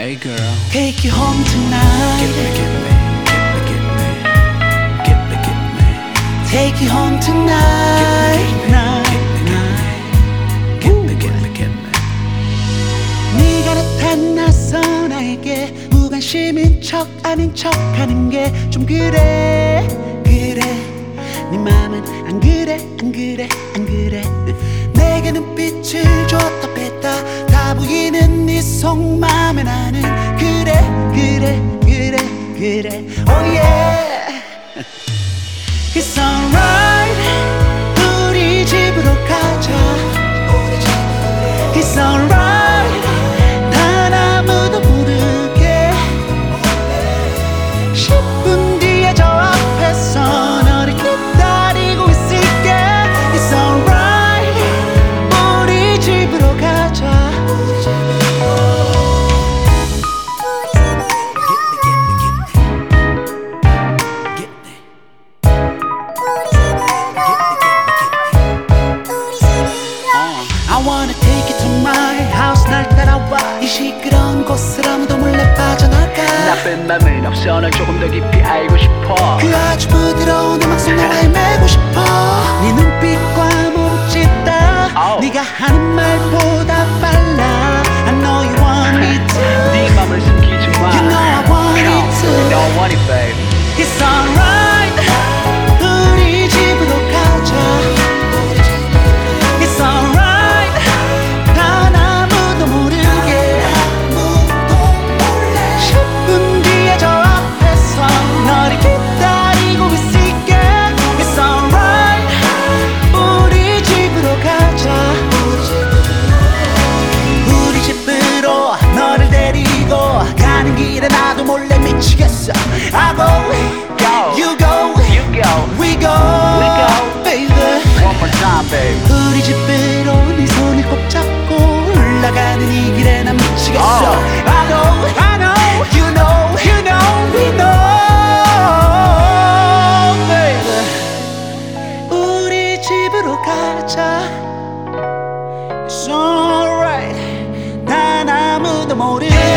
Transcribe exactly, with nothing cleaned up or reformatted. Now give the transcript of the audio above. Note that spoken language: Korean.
Hey girl, Take you home tonight. get me, get me, get me, get me, get me, get me. Take you home tonight. Get me, get me, get me. 네가 나타나서 나에게 무관심인 척 아닌 척 하는 게 좀 그래 그래. 네 맘은 안 그래 안 그래 안 그래. 내게 눈빛을 줬다 뺐다 다 보이는 네 속마음에 나는 그래 그래 그래 그래. Oh yeah. It's alright. 우리 집으로 가자. It's alright. 단 아무도 모르게 십 분 뒤에 저 앞에서 너를 기다리고 있을게. It's alright. 우리 집으로 가자. I wanna take you to my house. 날 따라와 이 시끄러운 곳을 아무도 몰래 빠져나가. 나쁜 맘은 없어 널 조금 더 깊이 알고 싶어. 그 아주 부드러운 음악 속 나를 메고 싶어. 네 눈빛과 몸짓 다 Oh. 네가 하는 말보다 빨라. I know you want me to. 네 맘을 숨기지 마. You know I want Come, it to. you know I want it, babe. It's alright. 우리 집으로 가자. It's alright. 단 아무도 모르게 십 분 뒤에 저 앞에서 너를 기다리고 있을게. It's alright. 우리 집으로 가자. 우리 집으로 너를 데리고 가는 길에 나도 몰래 미치겠어. I go, you go, You go, we go, we go. baby. One more time, babe. 우리 집으로 네 손을 꼭 잡고 올라가는 이 길에 난 미치겠어. Oh. I know, I know, you know, you know, we know, baby. 우리 집으로 가자. It's alright. 난 아무도 모르게